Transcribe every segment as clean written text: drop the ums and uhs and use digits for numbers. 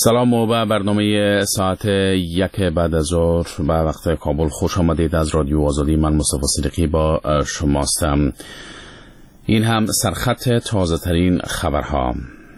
سلام و به برنامه ساعت 1 بعد از ظهر به وقت کابل خوش آمدید. از رادیو آزادی من مصطفی صدیقی با شماستم. این هم سرخط تازه ترین خبرها.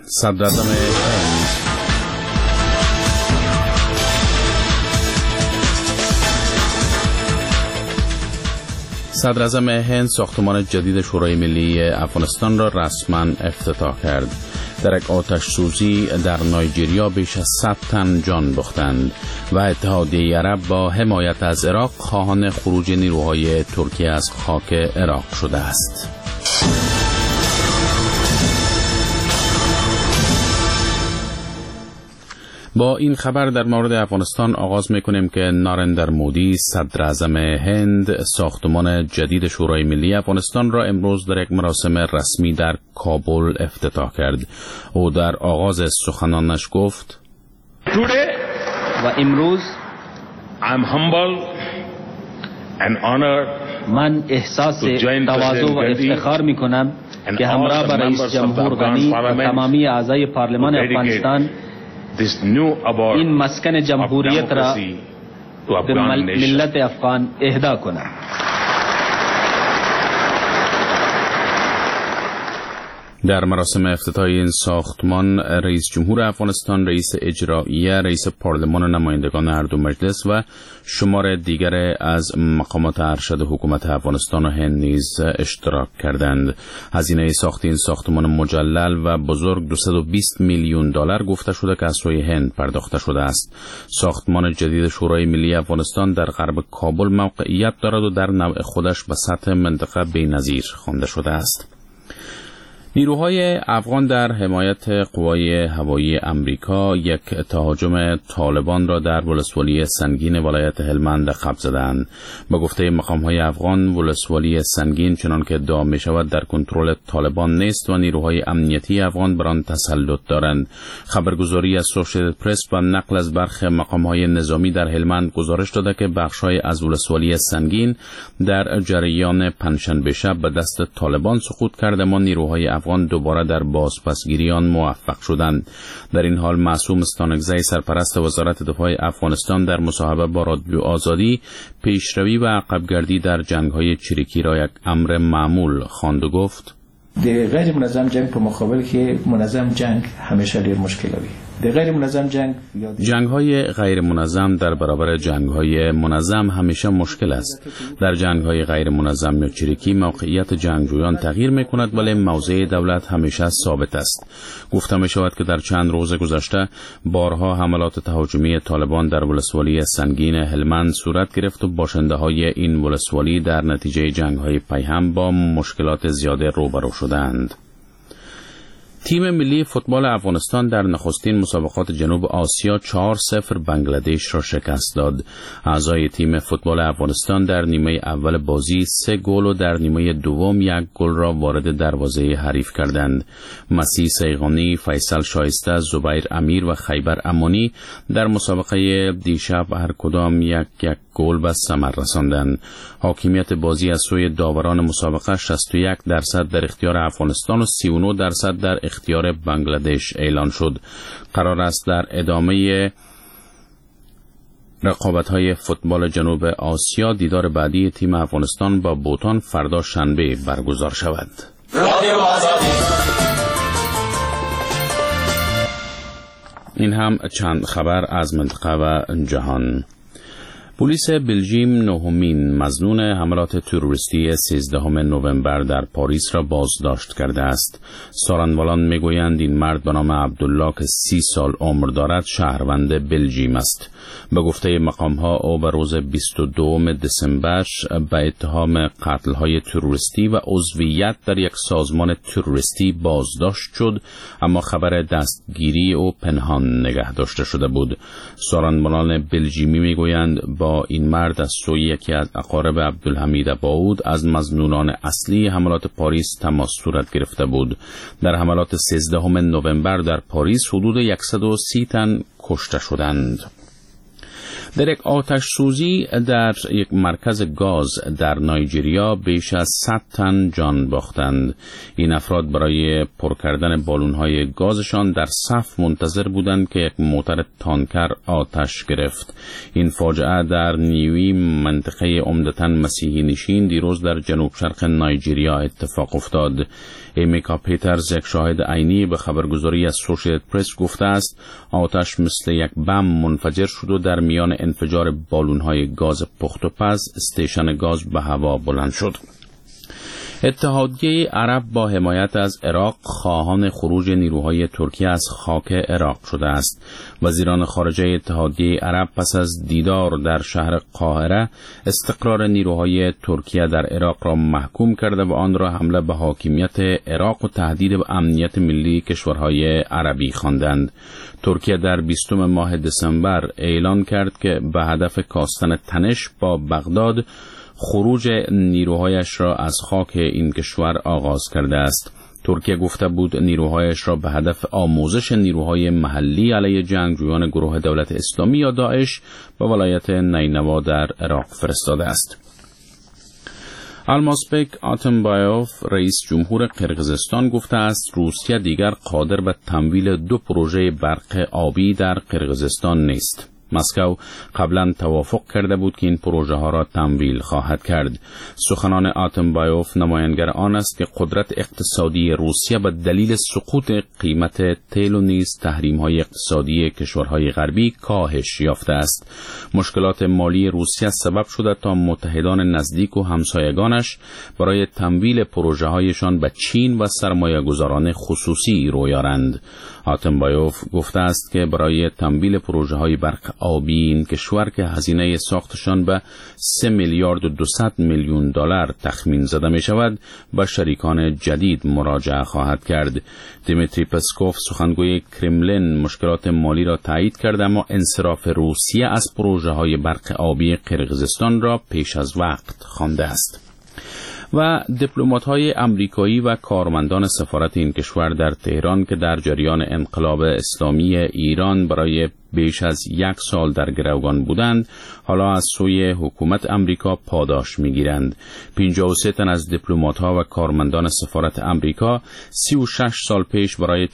صدر اعظم هند ساختمان جدید شورای ملی افغانستان را رسما افتتاح کرد. در یک آتش سوزی در نایجریا بیش از 100 تن جان باختند و اتحادیه عرب با حمایت از عراق خواهان خروج نیروهای ترکیه از خاک عراق شده است. با این خبر در مورد افغانستان آغاز میکنیم که نارندر مودی صدر اعظم هند ساختمان جدید شورای ملی افغانستان را امروز در یک مراسم رسمی در کابل افتتاح کرد. او در آغاز سخنانش گفت: و امروز من احساس تواضع و افتخار میکنم که همراه با رئیس جمهور غنی و تمامی اعضای پارلمان افغانستان این مسکن جمهوریت را به ملت افغان اهدا کنم. در مراسم افتتاح این ساختمان رئیس جمهور افغانستان، رئیس اجراییه، رئیس پارلمان و نمایندگان هر دو مجلس و شمار دیگر از مقامات ارشد حکومت افغانستان و هند نیز اشتراک کردند. هزینه ساخت این ساختمان مجلل و بزرگ 220 میلیون دلار گفته شده که از سوی هند پرداخته شده است. ساختمان جدید شورای ملی افغانستان در غرب کابل موقعیت دارد و در نوع خودش به سطح منطقه بی‌نظیر خوانده شده است. نیروهای افغان در حمایت قوای هوایی امریکا یک تهاجم طالبان را در ولسوالی سنگین ولایت هلمند دقیق زدند. به گفته مقام‌های افغان، ولسوالی سنگین چنان که ادعا می‌شود در کنترل طالبان نیست و نیروهای امنیتی افغان بر آن تسلط دارند. خبرگزاری اسوسییتد پرس با نقل از برخی مقام‌های نظامی در هلمند گزارش داده که بخش‌های از ولسوالی سنگین در جریان پنجشنبه شب به دست طالبان سقوط کرده، اما نیروهای افغان دوباره در بازپسگیری آن موفق شدند. در این حال معصوم استانکزی سرپرست وزارت دفاع افغانستان در مصاحبه با رادیو آزادی پیشروی و عقبگردی در جنگ‌های چریکی را یک امر معمول خواند و گفت: د غیر منظم جنگ په مقابل کې منظم جنگ همیشه ډیر مشکل وي. د غیر منظم جنگ‌های غیر منظم در برابر جنگ‌های منظم همیشه مشکل است. در جنگ‌های غیر منظم یا چریکی موقعیت جنگجویان تغییر می‌کند ولی موضع دولت همیشه ثابت است. گفته می‌شود که در چند روز گذشته بارها حملات تهاجمی طالبان در ولسوالی سنگین هلمند صورت گرفت و باشنده‌های این ولسوالی در نتیجه جنگ‌های پیهم با مشکلات زیاده روبرو شدند. تیم ملی فوتبال افغانستان در نخستین مسابقات جنوب آسیا 4-0 بنگلادش را شکست داد. اعضای تیم فوتبال افغانستان در نیمه اول بازی 3 گل و در نیمه دوم 1 گل را وارد دروازه حریف کردند. مسیح سیغانی، فیصل شایسته، زبیر امیر و خیبر امانی در مسابقه دیشب هر کدام یک گل به ثمر رساندند. حاکمیت بازی از سوی داوران مسابقه 61% در اختیار افغانستان و 39% در اختیار بنگلادش اعلان شد. قرار است در ادامه رقابت‌های فوتبال جنوب آسیا دیدار بعدی تیم افغانستان با بوتان فردا شنبه برگزار شود. این هم چند خبر از منطقه و جهان. پلیس بلژیم نهمین مظنون حملات تروریستی 13 نوامبر در پاریس را بازداشت کرده است. سارنوالان میگویند این مرد به نام عبدالله که 30 سال عمر دارد شهروند بلژیم است. به گفته مقام‌ها او به روز 22 دسامبر به اتهام قتل‌های تروریستی و عضویت در یک سازمان تروریستی بازداشت شد، اما خبر دستگیری او پنهان نگه داشته شده بود. سارنوالان بلژیمی میگویند با این مرد از سوی یکی از اقارب عبدالحمید باود از مظنونان اصلی حملات پاریس تماس صورت گرفته بود. در حملات 13 نوامبر در پاریس حدود 130 تن کشته شدند. در یک آتش سوزی در یک مرکز گاز در نایجریا بیش از 100 تن جان باختند. این افراد برای پر کردن بالون‌های گازشان در صف منتظر بودند که یک موتور تانکر آتش گرفت. این فاجعه در نیوی، منطقه عمدتاً مسیحی نشین، دیروز در جنوب شرق نایجریا اتفاق افتاد. ایمیکا پیترز، یک شاهد عینی، به خبرگزاری اسوسییتد پرس گفته است آتش مثل یک بم منفجر شد و در میان انفجار بالون‌های گاز پخت و پز استیشن گاز به هوا بلند شد. اتحادیه عرب با حمایت از عراق خواهان خروج نیروهای ترکیه از خاک عراق شده است. وزیران خارجه اتحادیه عرب پس از دیدار در شهر قاهره استقرار نیروهای ترکیه در عراق را محکوم کرده و آن را حمله به حاکمیت عراق و تهدید به امنیت ملی کشورهای عربی خواندند. ترکیه در 20 ماه دسامبر اعلان کرد که به هدف کاستن تنش با بغداد خروج نیروهایش را از خاک این کشور آغاز کرده است. ترکیه گفته بود نیروهایش را به هدف آموزش نیروهای محلی علیه جنگجویان گروه دولت اسلامی یا داعش به ولایت نینوا در عراق فرستاده است. المازبک آتمبایوف، رئیس جمهور قرقیزستان، گفته است روسیه دیگر قادر به تمویل 2 پروژه برق آبی در قرقیزستان نیست. مسکو قبلا توافق کرده بود که این پروژه ها را تمویل خواهد کرد. سخنان آتمبایوف نمایانگر آن است که قدرت اقتصادی روسیه به دلیل سقوط قیمت تیل و نیز تحریم های اقتصادی کشورهای غربی کاهش یافته است. مشکلات مالی روسیه سبب شده تا متحدان نزدیک و همسایگانش برای تمویل پروژه هایشان به چین و سرمایه گذاران خصوصی رو یارند. آتمبایوف گفته است که برای تمویل پروژه های برق آبی این کشور که هزینه ساختشان به 3 میلیارد و 200 میلیون دلار تخمین زده می شود به شریکان جدید مراجعه خواهد کرد. دیمیتری پسکوف، سخنگوی کرملین، مشکلات مالی را تایید کرد اما انصراف روسیه از پروژه های برق آبی قرقیزستان را پیش از وقت خوانده است. و دیپلمات‌های آمریکایی و کارمندان سفارت این کشور در تهران که در جریان انقلاب اسلامی ایران برای بیش از 1 سال در گروگان بودند، حالا از سوی حکومت آمریکا پاداش می‌گیرند. 53 تن از دیپلمات‌ها و کارمندان سفارت آمریکا 36 سال پیش برای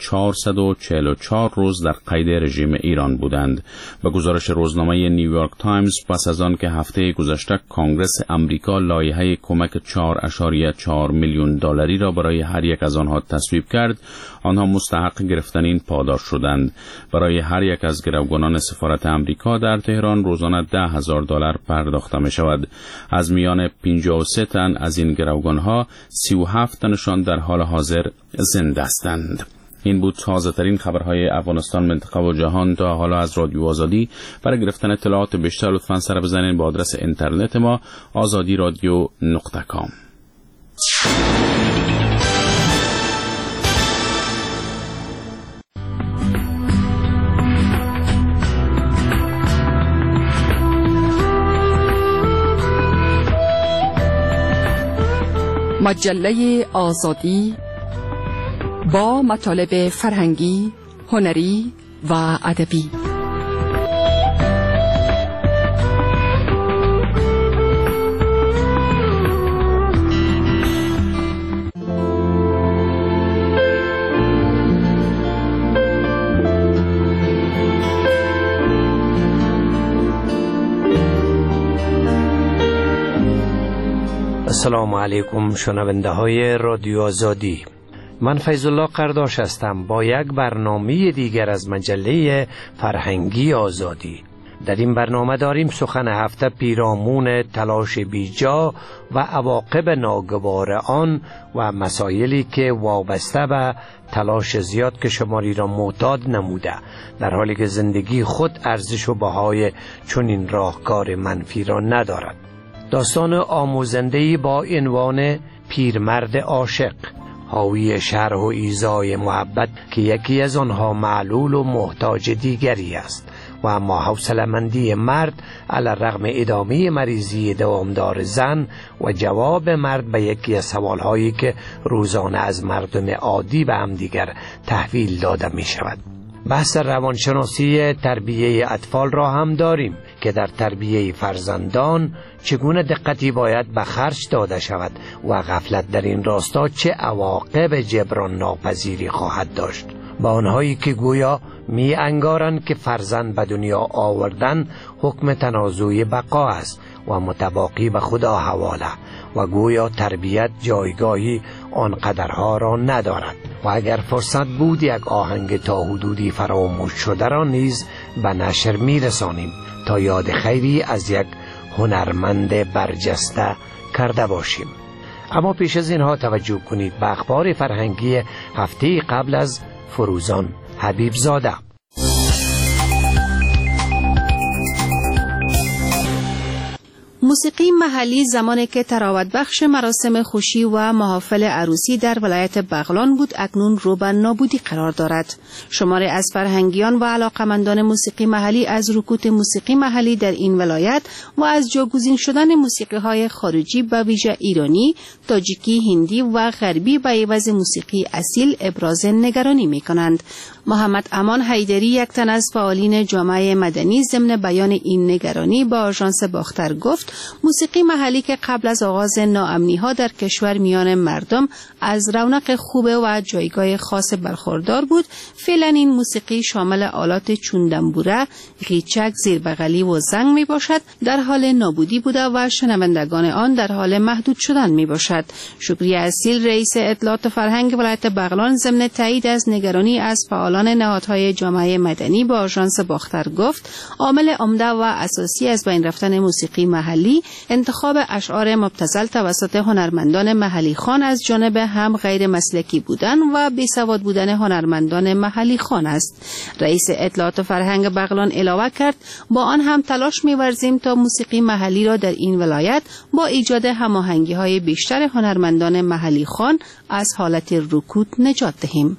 444 روز در قید رژیم ایران بودند. به گزارش روزنامه نیویورک تایمز، پس از آن که هفته گذشته کانگرس آمریکا لایحه کمک 4.4 میلیون دلاری را برای هر یک از آنها تصویب کرد، آنها مستحق گرفتن این پاداش شدند. برای هر یک از گروگانان سفارت آمریکا در تهران روزانه $10,000 پرداخته می شود. از میان 53 تن از این گروگانها 37 تنشان در حال حاضر زنده هستند. این بود تازه ترین خبرهای افغانستان، منطقه و جهان. تا حالا از رادیو آزادی برای گرفتن اطلاعات بیشتر لطفاً سر بزنید به آدرس اینترنت ما azadiradio.com. مجله آزادی با مطالب فرهنگی، هنری و ادبی. السلام علیکم شنونده های رادیو آزادی. من فیض الله قرداش هستم با یک برنامه دیگر از مجله فرهنگی آزادی. در این برنامه داریم سخن هفته پیرامون تلاش بیجا و عواقب ناگوار آن و مسائلی که وابسته به تلاش زیاد که شماری را معتاد نموده، در حالی که زندگی خود ارزش و بهای چنین راهکار منفی را ندارد. داستان آموزنده‌ای با عنوان پیرمرد عاشق، حاوی شرح و ایذای محبت که یکی از آنها معلول و محتاج دیگری است و اما حوصله‌مندی مرد علی‌رغم ادامه مریضی دوامدار زن و جواب مرد به یکی از سوالهایی که روزانه از مردم عادی به همدیگر تحویل داده می شود. بحث روانشناسی تربیه اطفال را هم داریم که در تربیه فرزندان چگونه دقتی باید به خرج داده شود و غفلت در این راستا چه عواقب جبران ناپذیری خواهد داشت. با آنهایی که گویا می انگارند که فرزند به دنیا آوردن حکم تنازع بقا است و متباقی به خدا حواله و گویا تربیت جایگاهی آنقدرها را ندارد و اگر فرصت بود یک آهنگ تا حدودی فراموش شده را نیز به نشر می رسانیم تا یاد خیری از یک هنرمند برجسته کرده باشیم. اما پیش از اینها توجه کنید به اخبار فرهنگی هفته قبل از فروزان حبیب زاده. موسیقی محلی زمانی که تراوت بخش مراسم خوشی و محافل عروسی در ولایت بغلان بود اکنون رو به نابودی قرار دارد. شماری از فرهنگیان و علاقمندان موسیقی محلی از رکود موسیقی محلی در این ولایت و از جاگزین شدن موسیقی‌های خارجی به ویژه ایرانی، تاجیکی، هندی و غربی به عوض موسیقی اصیل ابراز نگرانی می‌کنند. محمد امان حیدری، یک تن از فعالین جامعه مدنی، ضمن بیان این نگرانی با آژانس باختر گفت موسیقی محلی که قبل از آغاز ناامنی‌ها در کشور میان مردم از رونق خوب و جایگاه خاص برخوردار بود، فعلا این موسیقی شامل آلات چون دنبوره، قیچک، زیربغلی و زنگ می باشد در حال نابودی بوده و شنوندگان آن در حال محدود شدن می باشد. شکری اصیل، رئیس اطلاعات فرهنگ ولایت بغلان، ضمن تایید از نگرانی از فعالان نهادهای جامعه مدنی با آژانس باختر گفت عامل عمده و اساسی از بین رفتن موسیقی محلی انتخاب اشعار مبتذل توسط هنرمندان محلی خوان از جانب هم غیر مسلکی بودن و بیسواد بودن هنرمندان محلی خوان است. رئیس اطلاعات فرهنگ بغلان علاوه کرد با آن هم تلاش می‌ورزیم تا موسیقی محلی را در این ولایت با ایجاد هماهنگی‌های بیشتر هنرمندان محلی خوان از حالت رکود نجات دهیم.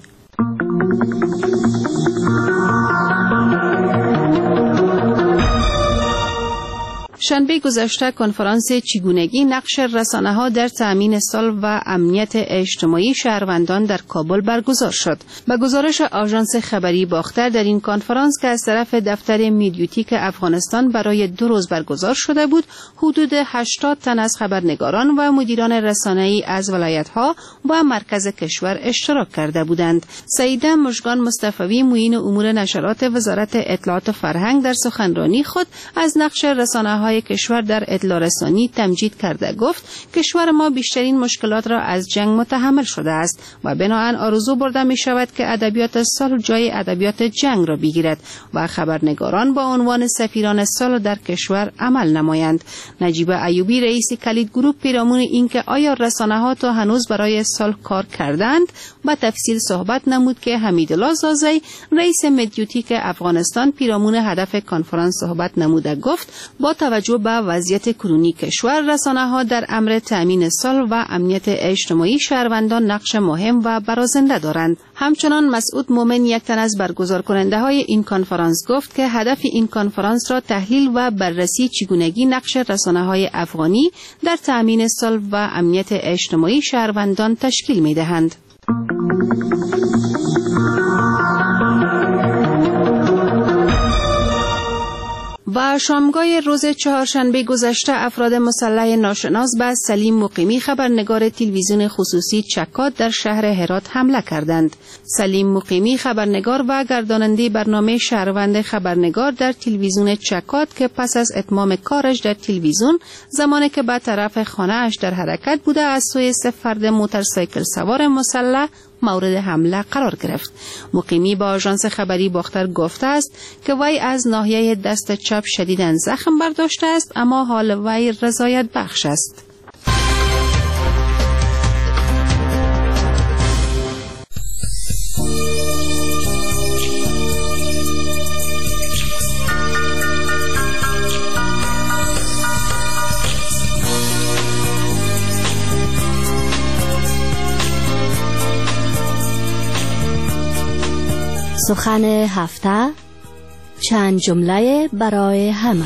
شنبه گذشته کنفرانس چگونگی نقش رسانه‌ها در تأمین صلح و امنیت اجتماعی شهروندان در کابل برگزار شد. به گزارش آژانس خبری باختر در این کنفرانس که از طرف دفتر میدیوتیک افغانستان برای 2 روز برگزار شده بود، حدود 80 تن از خبرنگاران و مدیران رسانه‌ای از ولایت‌ها و مرکز کشور اشتراک کرده بودند. سعیده مژگان مصطفی، معین امور نشرات وزارت اطلاعات فرهنگ، در سخنرانی خود از نقش رسانه‌های کشور در اطلاع رسانی تمجید کرده گفت کشور ما بیشترین مشکلات را از جنگ متحمل شده است و بنابراین آرزو برده می شود که ادبیات صلح جای ادبیات جنگ را بگیرد و خبرنگاران با عنوان سفیران صلح در کشور عمل نمایند. نجیب ایوبی، رئیس کلید گروه، پیرامون اینکه آیا رسانه‌ها تا هنوز برای صلح کار کردند با تفصیل صحبت نمود که حمیدالله زازی، رئیس مدیوتیک افغانستان، پیرامون هدف کنفرانس صحبت نموده گفت با توجه به وضعیت کنونی کشور، رسانه‌ها در امر تأمین صلح و امنیت اجتماعی شهروندان نقش مهم و برازنده دارند. همچنان مسعود مومن، یک تن از برگزار کننده های این کنفرانس، گفت که هدف این کنفرانس را تحلیل و بررسی چگونگی نقش رسانه‌های افغانی در تأمین صلح و امنیت اجتماعی شهروندان تشکیل می‌دهند. و شامگاه روز چهارشنبه گذشته افراد مسلح ناشناس به سلیم مقیمی، خبرنگار تلویزیون خصوصی چکاد در شهر هرات حمله کردند. سلیم مقیمی، خبرنگار و گرداننده برنامه شهروند خبرنگار در تلویزیون چکاد که پس از اتمام کارش در تلویزیون زمانی که به طرف خانه اش در حرکت بوده از سوی 3 فرد موتورسیکل سوار مسلح مورد حمله قرار گرفت. مقیمی با آژانس خبری باختر گفته است که وی از ناحیه دست چپ شدیداً زخم برداشته است اما حال وی رضایت بخش است. سخن هفته، چند جمله برای همه.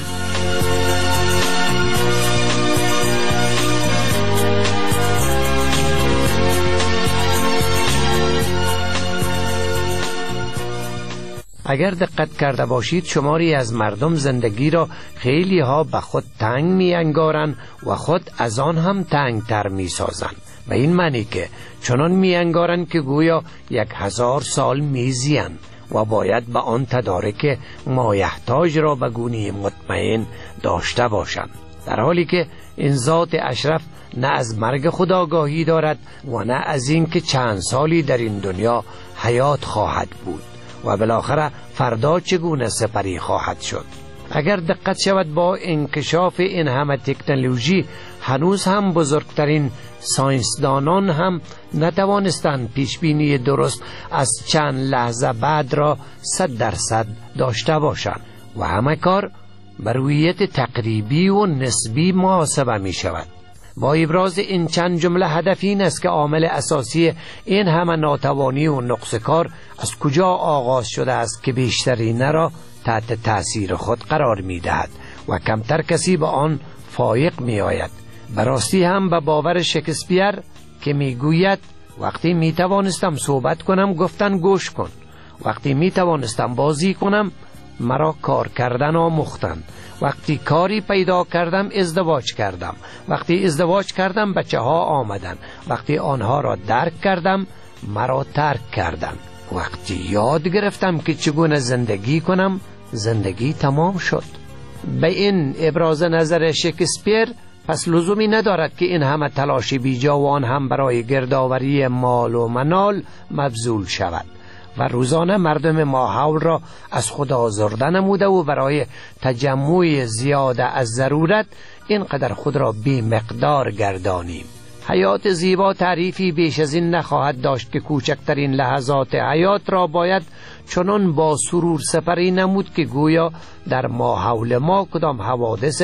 اگر دقت کرده باشید شماری از مردم زندگی را خیلی ها به خود تنگ می انگارند و خود از آن هم تنگ تر می سازند. به این معنی که چنان می انگارند که گویا 1000 سال می زیند و باید به آن تدارک مایحتاج را به گونه مطمئن داشته باشند، در حالی که این ذات اشرف نه از مرگ خود آگاهی دارد و نه از این که چند سالی در این دنیا حیات خواهد بود و بالاخره فردا چگونه سپری خواهد شد. اگر دقت شود با انکشاف این همه تکنولوژی هنوز هم بزرگترین ساینسدانان هم نتوانستند پیشبینی درست از چند لحظه بعد را 100% داشته باشند و همه کار بر رویت تقریبی و نسبی محاسبه می شود. با ابراز این چند جمله هدف این است که عامل اساسی این همه ناتوانی و نقص کار از کجا آغاز شده است که بیشترین را تحت تأثیر خود قرار می دهد و کمتر کسی به آن فایق می آید. براستی هم به باور شکسپیر که می گوید وقتی می توانستم صحبت کنم گفتن گوش کن، وقتی می توانستم بازی کنم مرا کار کردن آموختند، وقتی کاری پیدا کردم ازدواج کردم، وقتی ازدواج کردم بچه ها آمدن، وقتی آنها را درک کردم مرا ترک کردند، وقتی یاد گرفتم که چگونه زندگی کنم زندگی تمام شد. به این ابراز نظر شکسپیر پس لزومی ندارد که این همه تلاش بیجا و آن هم برای گردآوری مال و منال مبذول شود و روزانه مردم ماحول را از خود آزرده نموده و برای تجمع زیاده از ضرورت اینقدر خود را بی مقدار گردانیم. حیات زیبا تعریفی بیش از این نخواهد داشت که کوچکترین لحظات حیات را باید چنان با سرور سپری نمود که گویا در ماحول ما کدام حوادث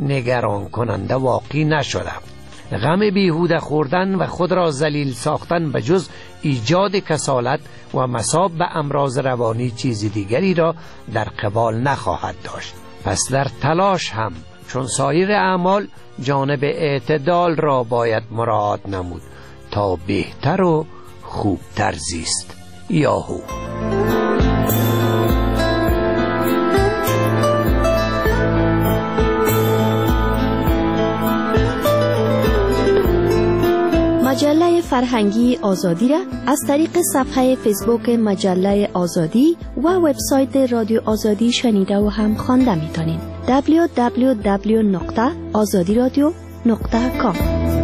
نگران کننده واقع نشده. غم بیهوده خوردن و خود را ذلیل ساختن به جز ایجاد کسالت و مصاب به امراض روانی چیز دیگری را در قبال نخواهد داشت. پس در تلاش هم چون سایر اعمال جانب اعتدال را باید مراعات نمود تا بهتر و خوبتر زیست. یاهو. مجله فرهنگی آزادی را از طریق صفحه فیسبوک مجله آزادی و وبسایت رادیو آزادی شنیده و هم خوانده می‌تونید. www.azadiradio.com.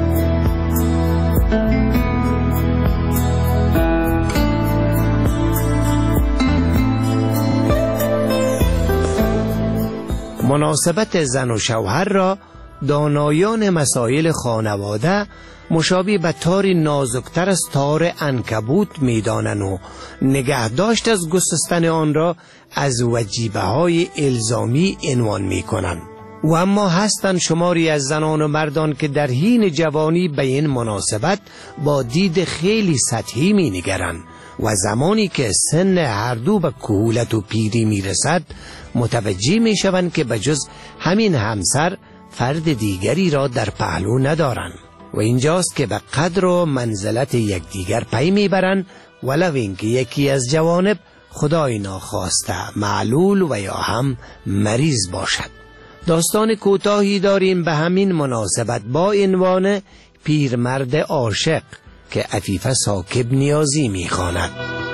مناسبت زن و شوهر را دانایان مسائل خانواده مشابه به تار نازکتر از تار عنکبوت می‌دانند و نگهداشت از گسستن آن را از وجیبه‌های الزامی عنوان می‌کنند. و اما هستند شماری از زنان و مردان که در حین جوانی به این مناسبت با دید خیلی سطحی می‌نگرند و زمانی که سن هر دو به کهولت و پیری می‌رسد متوجه می‌شوند که بجز همین همسر فرد دیگری را در پهلو ندارند و اینجاست که به قدر و منزلت یکدیگر پی میبرند ولو اینکه یکی از جوانب خدای ناخواسته معلول و یا هم مریض باشد. داستان کوتاهی داریم به همین مناسبت با عنوان پیرمرد عاشق که عفیفه ساکب نیازی میخواند.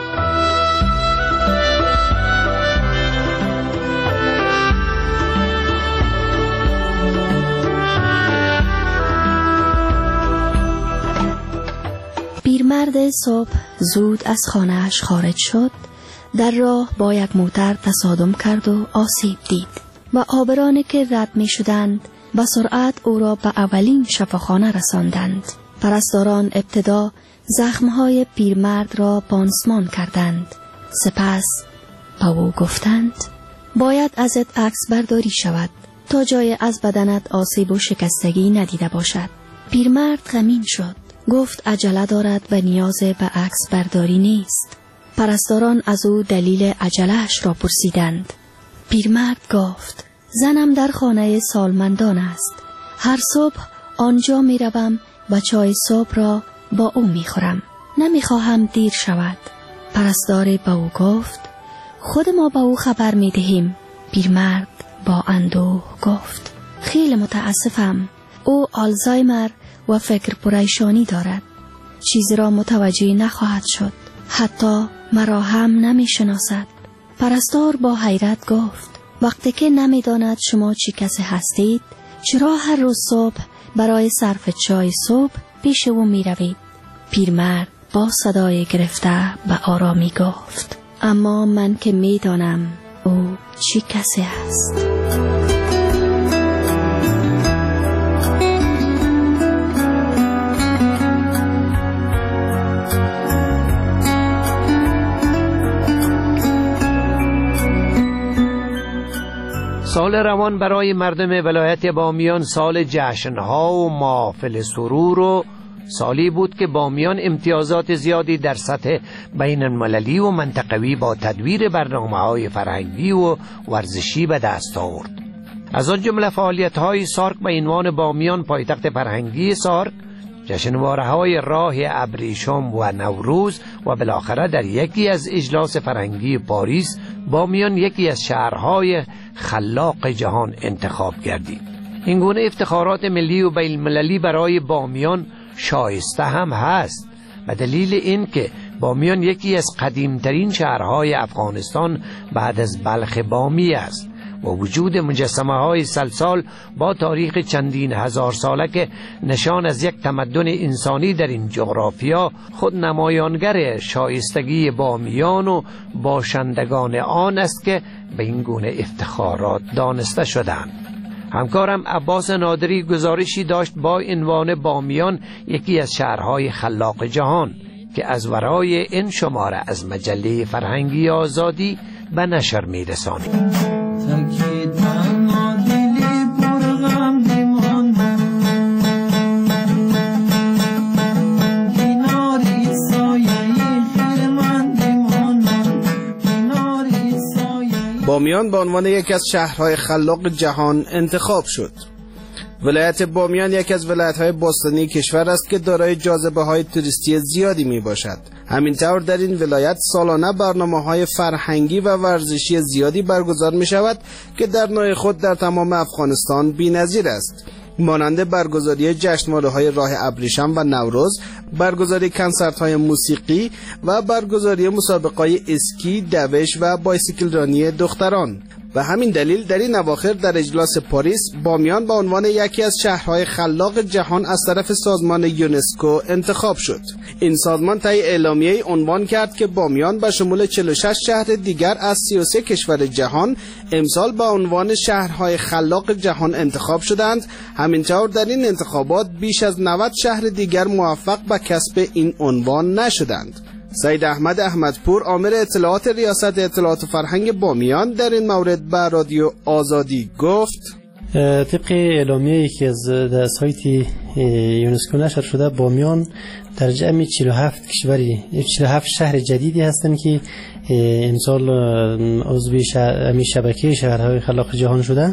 پیرمرد صبح زود از خانه‌اش خارج شد. در راه با یک موتر تصادم کرد و آسیب دید و عابرانی که رد می شدند با سرعت او را به اولین شفاخانه رساندند. پرستاران ابتدا زخمهای پیرمرد را پانسمان کردند. سپس به او گفتند باید ازت عکس برداری شود تا جای از بدنت آسیب و شکستگی ندیده باشد. پیرمرد غمین شد. گفت عجله دارد و نیاز به عکس برداری نیست. پرستاران از او دلیل عجله‌اش را پرسیدند. پیرمرد گفت زنم در خانه سالمندان است. هر صبح آنجا می روم و چای صبح را با او می خورم. نمی خواهم دیر شود. پرستار به او گفت خود ما به او خبر می دهیم. پیرمرد با اندوه گفت خیلی متاسفم. او آلزایمر و فکر پریشانی دارد. چیزی را متوجه نخواهد شد. حتی مرا هم نمی شناسد. پرستار با حیرت گفت وقتی که نمی داند شما چی کسی هستید، چرا هر روز صبح برای صرف چای صبح پیش او می روید؟ پیرمرد با صدای گرفته به آرامی گفت اما من که می دانم او چی کسی است. سال روان برای مردم ولایت بامیان سال جشنها و محافل سرور و سالی بود که بامیان امتیازات زیادی در سطح بین المللی و منطقوی با تدویر برنامه‌های فرهنگی و ورزشی به دست آورد. از آن جمله فعالیت‌های سارک به عنوان بامیان پایتخت فرهنگی سارک، جشنواره‌های راه ابریشم و نوروز و بالاخره در یکی از اجلاس فرهنگی پاریس بامیان یکی از شهرهای خلاق جهان انتخاب گردید. این گونه افتخارات ملی و بین المللی برای بامیان شایسته هم هست به دلیل اینکه بامیان یکی از قدیمترین شهرهای افغانستان بعد از بلخ بامی است و وجود مجسمه های سلسال با تاریخ چندین هزار ساله که نشان از یک تمدن انسانی در این جغرافیا خود نمایانگر شایستگی بامیان و باشندگان آن است که به این گونه افتخارات دانسته شدند. همکارم عباس نادری گزارشی داشت با عنوان بامیان یکی از شهرهای خلاق جهان که از ورای این شماره از مجله فرهنگی آزادی به نشر می‌رسانیم. بامیان به عنوان یکی از شهرهای خلاق جهان انتخاب شد. ولایت بامیان یکی از ولایت‌های باستانی کشور است که دارای جاذبه‌های توریستی زیادی میباشد. همینطور در این ولایت سالانه برنامه‌های فرهنگی و ورزشی زیادی برگزار می‌شود که در نوع خود در تمام افغانستان بی‌نظیر است. مانند برگزاری جشنواره‌های راه ابریشم و نوروز، برگزاری کنسرت‌های موسیقی و برگزاری مسابقه‌های اسکی، دوش و بایسیکل رانی دختران. و همین دلیل در این اواخر در اجلاس پاریس بامیان به عنوان یکی از شهرهای خلاق جهان از طرف سازمان یونسکو انتخاب شد. این سازمان طی اعلامیه‌ای عنوان کرد که بامیان به شمول 46 شهر دیگر از 33 کشور جهان امسال به عنوان شهرهای خلاق جهان انتخاب شدند. همینطور در این انتخابات بیش از 90 شهر دیگر موفق به کسب این عنوان نشدند. سید احمد احمدپور آمر اطلاعات ریاست اطلاعات فرهنگ بامیان در این مورد به رادیو آزادی گفت طبق اعلامیه‌ای که از سایت یونسکو نشر شده، بامیان در جمع 47 کشوری 47 شهر جدیدی هستند که امسال عضو شبکه شهرهای خلاق جهان شده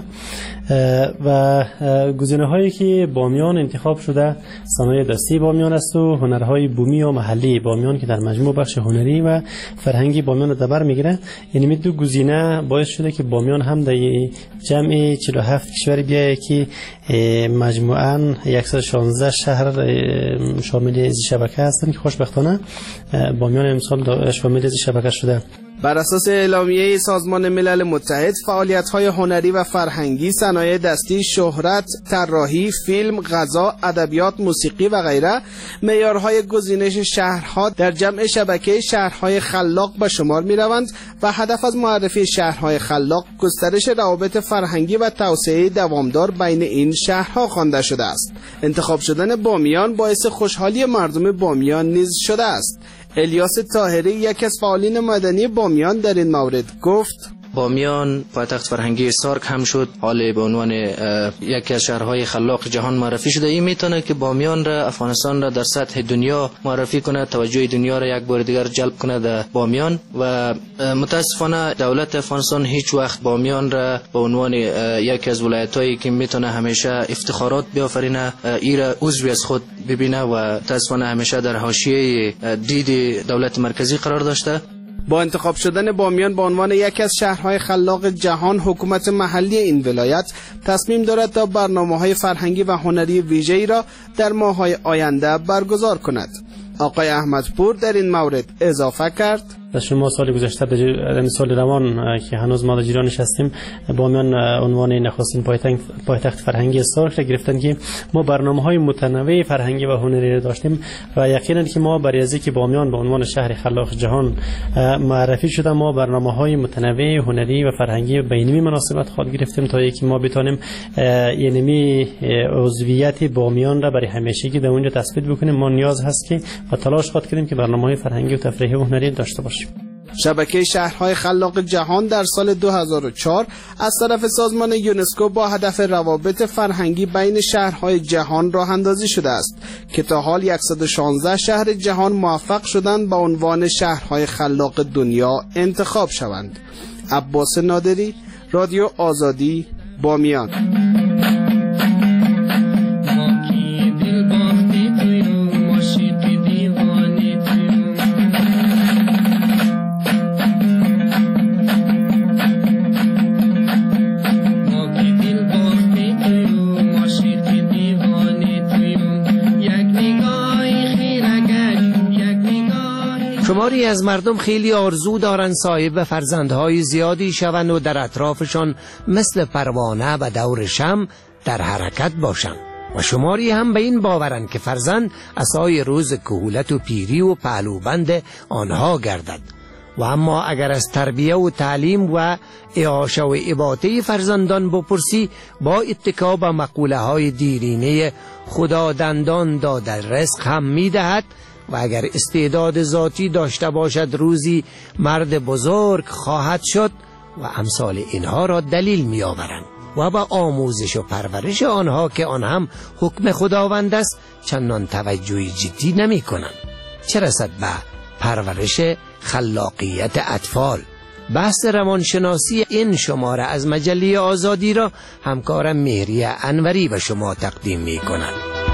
و گزینه‌هایی که بامیان انتخاب شده صنایع دستی بامیان است و هنرهای بومی و محلی بامیان که در مجموع بخش هنری و فرهنگی بامیان رو در بر میگیره. یعنی دو گزینه باعث شده که بامیان هم در جمع 47 کشور بیایه که مجموعاً 116 شهر شامل این شبکه هستند که خوشبختانه بامیان امسال شامل این شبکه شده. بر اساس اعلامیه سازمان ملل متحد، فعالیت‌های هنری و فرهنگی، صنایع دستی، شهرت، طراحی، فیلم، غذا، ادبیات، موسیقی و غیره معیارهای گزینش شهرها در جمع شبکه شهرهای خلاق به شمار می‌روند و هدف از معرفی شهرهای خلاق گسترش روابط فرهنگی و توسعه دوامدار بین این شهرها خوانده شده است. انتخاب شدن بامیان باعث خوشحالی مردم بامیان نیز شده است. الیاس طاهری یکی از فعالین مدنی بامیان در این مورد گفت بامیان پایتخت فرهنگی سارک هم شد، حال به عنوان یکی از شهرهای خلاق جهان معرفی شده. این میتونه که بامیان را، افغانستان را در سطح دنیا معرفی کنه، توجه دنیا را یک بار دیگر جلب کنه در بامیان. و متاسفانه دولت افغانستان هیچ وقت بامیان را به عنوان یکی از ولایت‌هایی که میتونه همیشه افتخارات بیافرینه این را عضوی از خود ببینه و متاسفانه همیشه در حاشیه دید دولت مرکزی قرار داشته. با انتخاب شدن بامیان به عنوان یکی از شهرهای خلاق جهان، حکومت محلی این ولایت تصمیم دارد تا برنامه‌های فرهنگی و هنری ویژه‌ای را در ماه‌های آینده برگزار کند. آقای احمدپور در این مورد اضافه کرد: شما سال گذشته به سال روان که هنوز ما در جیرانش هستیم، بامیان عنوان نخستین پایتخت فرهنگی سارک را گرفتن که ما برنامه‌های متنوع فرهنگی و هنری را داشتیم و یقینا که ما برای از اینکه بامیان به عنوان شهر خلاق جهان معرفی شده، ما برنامه‌های متنوع هنری و فرهنگی بین‌المللی مناسبت خود گرفتیم تا اینکه ما بتونیم اینمی عضویت بامیان را برای همیشگی در اونجا تثبیت بکنیم. ما نیاز هست که و تلاش خود کنیم که برنامه‌های فرهنگی و تفریحی و هنری داشته باشیم. شبکه شهرهای خلاق جهان در سال 2004 از طرف سازمان یونسکو با هدف روابط فرهنگی بین شهرهای جهان راه اندازی شده است که تا حال 116 شهر جهان موفق شدند با عنوان شهرهای خلاق دنیا انتخاب شوند. عباس نادری، رادیو آزادی، بامیان. شماری از مردم خیلی آرزو دارند صاحب فرزندهای زیادی شوند و در اطرافشان مثل پروانه و دور شمع در حرکت باشند و شماری هم به این باورند که فرزند عصای روز کهولت و پیری و پهلوبند آنها گردد. و اما اگر از تربیه و تعلیم و اعاشه و اباطه فرزندان بپرسی، با اتکا به مقوله های دیرینه خدا دندان داده رزق هم میدهد و اگر استعداد ذاتی داشته باشد روزی مرد بزرگ خواهد شد و امثال اینها را دلیل می آورند و با آموزش و پرورش آنها که آن هم حکم خداوند است چندان توجه جدی نمی کنند. چه رسد به پرورش خلاقیت اطفال؟ بحث روانشناسی این شماره از مجله آزادی را همکارم مهریه انوری به شما تقدیم می کند.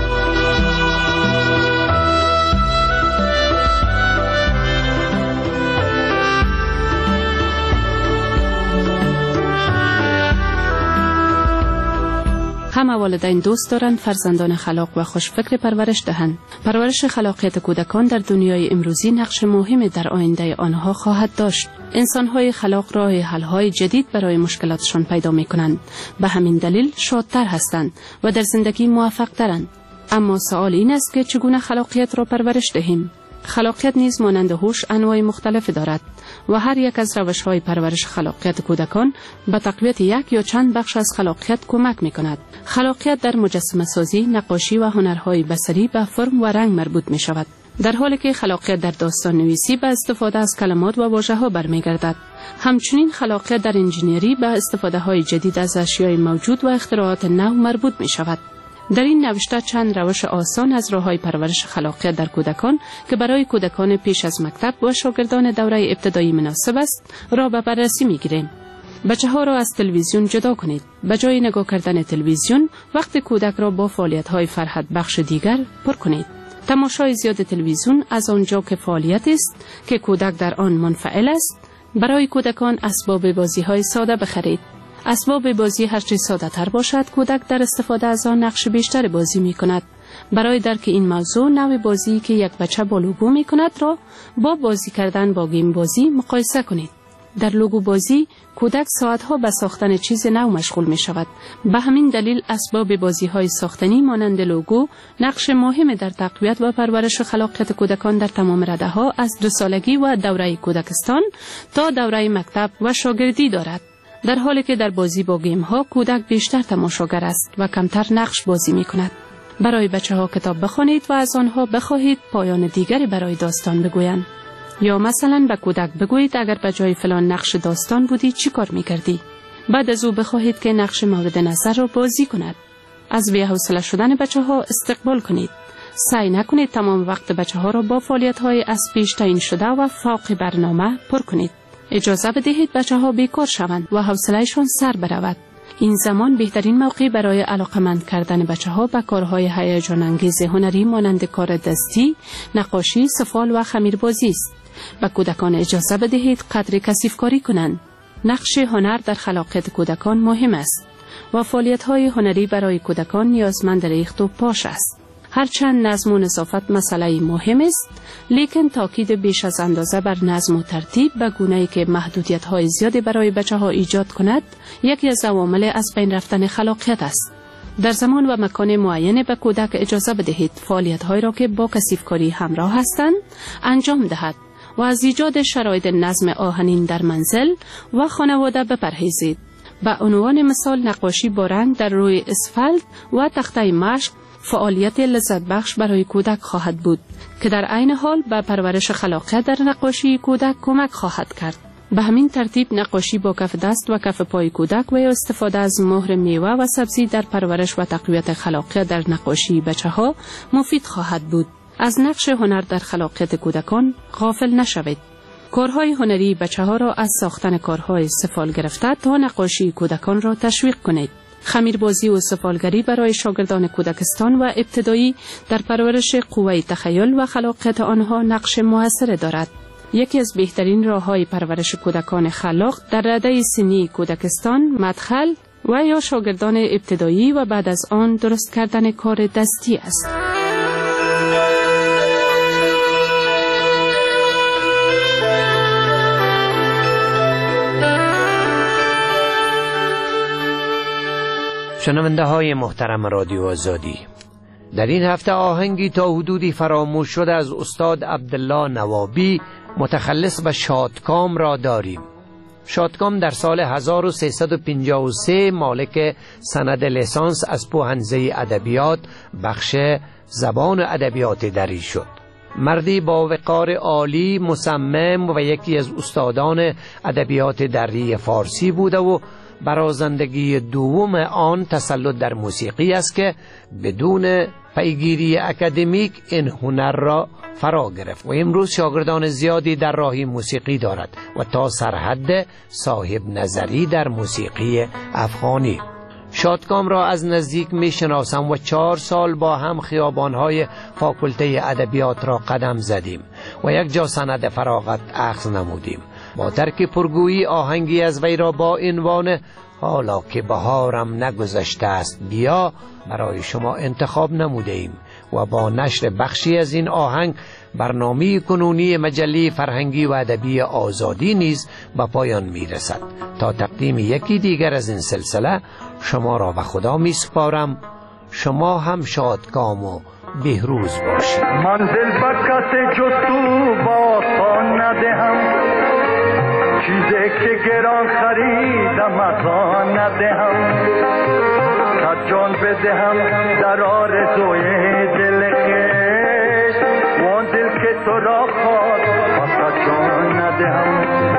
همه والدین دوست دارند فرزندان خلاق و خوشفکر پرورش دهند. پرورش خلاقیت کودکان در دنیای امروزی نقش مهمی در آینده آنها خواهد داشت. انسان‌های خلاق راه حل‌های جدید برای مشکلاتشان پیدا می‌کنند. به همین دلیل شادتر هستند و در زندگی موفق‌ترند. اما سوال این است که چگونه خلاقیت را پرورش دهیم؟ خلاقیت نیز مانند هوش انواع مختلف دارد و هر یک از روش‌های پرورش خلاقیت کودکان به تقویت یک یا چند بخش از خلاقیت کمک می‌کند. خلاقیت در مجسمه سازی، نقاشی و هنرهای بصری به فرم و رنگ مربوط می‌شود، در حالی که خلاقیت در داستان نویسی به استفاده از کلمات و واژه‌ها برمیگردد. همچنین خلاقیت در انجینری به استفاده‌های جدید از اشیاء موجود و اختراعات نو مربوط می‌شود. در این نوشته چند روش آسان از راه‌های پرورش خلاقیت در کودکان که برای کودکان پیش از مکتب و شاگردان دوره ابتدایی مناسب است را به بررسی می‌گیریم. بچه‌ها را از تلویزیون جدا کنید. به جای نگاه کردن تلویزیون، وقت کودک را با فعالیت‌های فرحت بخش دیگر پر کنید. تماشای زیاد تلویزیون از آنجا که فعالیت است که کودک در آن منفعل است، برای کودکان اسباب بازی‌های ساده بخرید. اسباب بازی هرچه ساده تر باشد، کودک در استفاده از آن نقش بیشتر بازی می کند. برای درک این موضوع، نوع بازی که یک بچه با لوگو می کند را با بازی کردن با گیم بازی مقایسه کنید. در لوگو بازی، کودک ساعتها به ساختن چیز نو مشغول می شود. به همین دلیل اسباب بازی های ساختنی مانند لوگو نقش مهم در تقویت و پرورش خلاقیت کودکان در تمام رده ها از 2 سالگی و دوره کودکستان تا دوره مکتب و شاگردی دارد. در حالی که در بازی با گیم ها کودک بیشتر تماشاگر است و کمتر نقش بازی می کند. برای بچه ها کتاب بخوانید و از آنها بخواهید پایان دیگری برای داستان بگویند. یا مثلا به کودک بگویید اگر به جای فلان نقش داستان بودی چی کار می کردی؟ بعد از او بخواهید که نقش مورد نظر را بازی کند. از بی‌حوصله شدن بچه ها استقبال کنید. سعی نکنید تمام وقت بچه ها را با فعالیت های از پیش تعیین شده و فوق برنامه پر کنید. اجازه بدهید بچه ها بیکار شوند و حوصله‌شان سر برود. این زمان بهترین موقع برای علاقمند کردن بچه‌ها به کارهای هیجان انگیز هنری مانند کار دستی، نقاشی، سفال و خمیربازی است. به کودکان اجازه بدهید قدر کثیف‌کاری کنند. نقش هنر در خلاقیت کودکان مهم است و فعالیت‌های هنری برای کودکان نیازمند ریخت و پاش است. هرچند نظم و نظافت مسئله مهم است، لیکن تاکید بیش از اندازه بر نظم و ترتیب به گونه‌ای که محدودیت‌های زیادی برای بچه‌ها ایجاد کند، یکی از عوامل از بین رفتن خلاقیت است. در زمان و مکان معین به کودک اجازه بدهید فعالیت‌هایی را که با کثیف‌کاری همراه هستند انجام دهد و از ایجاد شرایط نظم آهنین در منزل و خانواده بپرهیزید. به عنوان مثال نقاشی با رنگ در روی اسفالت و تخته مشق فعالیت لذت بخش برای کودک خواهد بود که در عین حال به پرورش خلاقیت در نقاشی کودک کمک خواهد کرد. به همین ترتیب نقاشی با کف دست و کف پای کودک و استفاده از مهر میوه و سبزی در پرورش و تقویت خلاقیت در نقاشی بچه‌ها مفید خواهد بود. از نقش هنر در خلاقیت کودکان غافل نشوید. کارهای هنری بچه‌ها را از ساختن کارهای سفال گرفته تا نقاشی کودکان را تشویق کنید. خمیربازی و سفالگری برای شاگردان کودکستان و ابتدایی در پرورش قوه تخیل و خلاقیت آنها نقش موثر دارد. یکی از بهترین راه‌های پرورش کودکان خلاق در رده سنی کودکستان، مدخل و یا شاگردان ابتدایی و بعد از آن درست کردن کار دستی است. شنونده های محترم رادیو آزادی، در این هفته آهنگی تا حدودی فراموش شده از استاد عبدالله نوابی متخلص به شادکام را داریم. شادکام در سال 1353 مالک سند لیسانس از پوهنزه ادبیات بخش زبان ادبیات دری شد. مردی با وقار عالی، مصمم و یکی از استادان ادبیات دری فارسی بوده و برازندگی دوم آن تسلط در موسیقی است که بدون پیگیری اکادمیک این هنر را فرا گرفت و امروز شاگردان زیادی در راه موسیقی دارد و تا سرحد صاحب نظری در موسیقی افغانی. شادکام را از نزدیک می شناسم و 4 سال با هم خیابانهای فاکولته ادبیات را قدم زدیم و یک جا سند فراغت اخذ نمودیم. با ترک پرگویی آهنگی از وی را با عنوان حالا که بهارم نگذشته است بیا برای شما انتخاب نموده ایم و با نشر بخشی از این آهنگ برنامه کنونی مجله فرهنگی و ادبی آزادی نیز به پایان می رسد. تا تقدیم یکی دیگر از این سلسله شما را به خدا می سپارم. شما هم شادکام و بهروز باشید. منزل بکت جستو باستان ندهم، چیزی که گران خریدم از آن ندهم، تا جان بدهم در آرزوی دل خویش، وان دل که تو را خواست پس جان ندهم،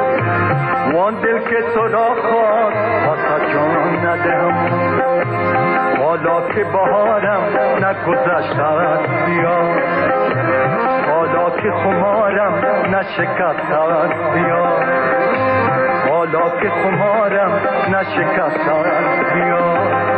وان دل که تو را خواست پس جان ندهم. حالا که بهارم نگذشته است بیا، حالا که خمارم نشکسته است بیا، حالا که خمارم نشکسته است بیا.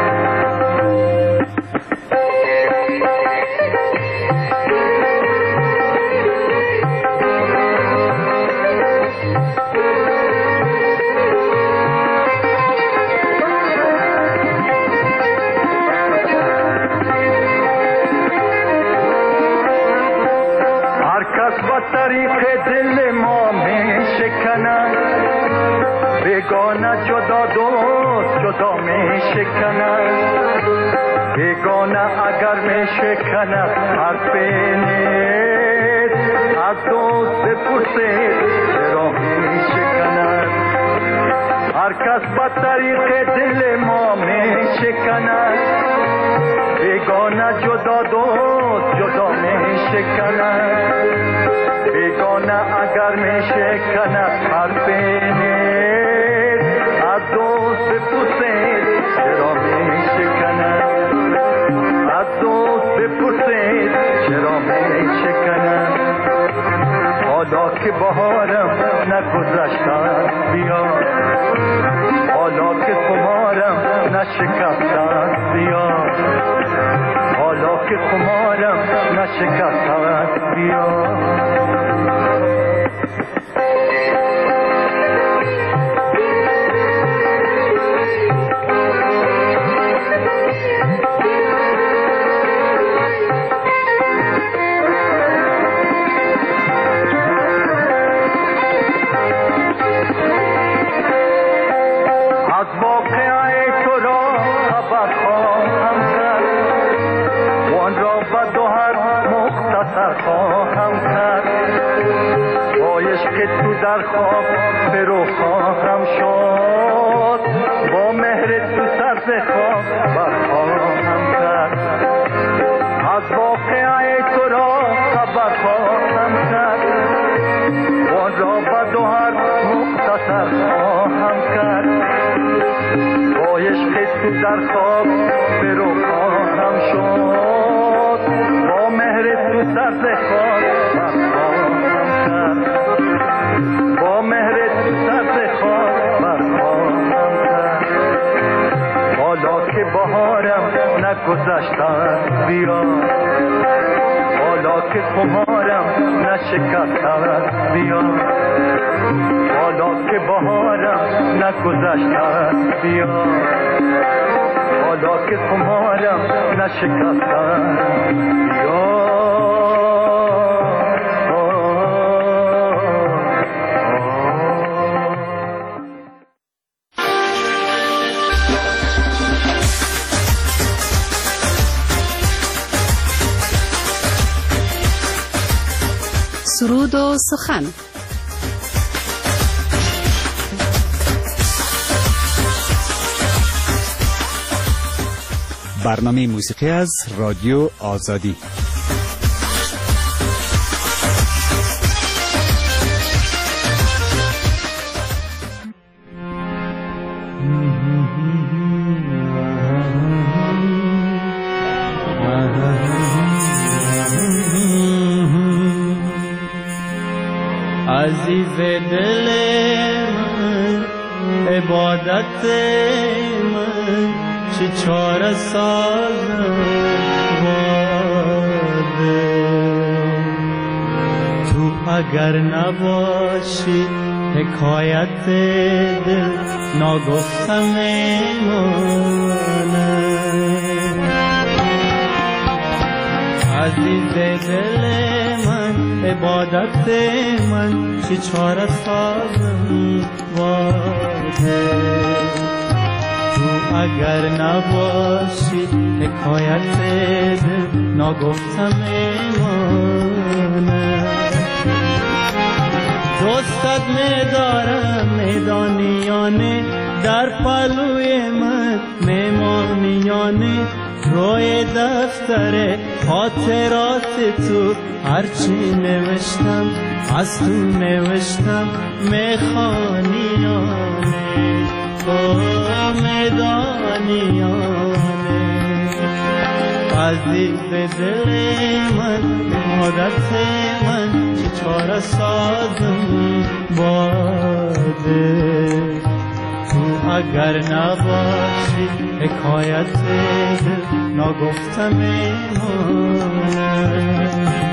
طریق دل ما می شکنن، بیگانه جدا دوست جدا می شکنن، بیگانه اگر می شکنن حرف نیست، از دوست بپرسید چرا می شکنن. هر کس به طریق دل ما می شکنن، بیگانه جدا دوست جدا می شکنن، بیگانه اگر می شکند حرف نیست، از دوست بپرسید چرا می شکند، از دوست بپرسید چرا می شکند. حالا که بهارم نگذشته است بیا، حالا که خمارم نشکست بیا، حالا که خمارم نشکست بیا. در خواب به رو خواهم شد، با مهر تو سر به خواب برخواهم کرد. از واقعه تو را خبر خواهم کرد، وان را به دو هر مختصر خواهم کرد. با عشق تو در خواب به رو خواهم شد، با مهر تو سر به خواب برخواهم کرد. با مهر تو سر خواب برخواهم کرد. حالا که بهارم نگذشته بیا، حالا که خمارم نشکسته بیا، حالا که بهارم نگذشته بیا، حالا که خمارم نشکسته بیا. سرود و سخن. برنامه موسیقی از رادیو آزادی. عزیز دل من، عبادت من، چه چاره سازم باده. تو اگر نباشی حکایت دل ناگفته میمانه. عزیز دل من، عبادت من، چه چاره سازم باده. تو اگر نباشی حکایت دل ناگفته میمانه. دوستت میدارم میدانیانه، در پلوی من میمانیانه. روی دفتر خاطرات تو هرچی نوشتم از تو نوشتم میخوانیانه. تو میدانیانه. عزیز دل من، عادت من، چه چاره سازم باده. تو اگر نباشی حکایت دل ناگفته میمانه.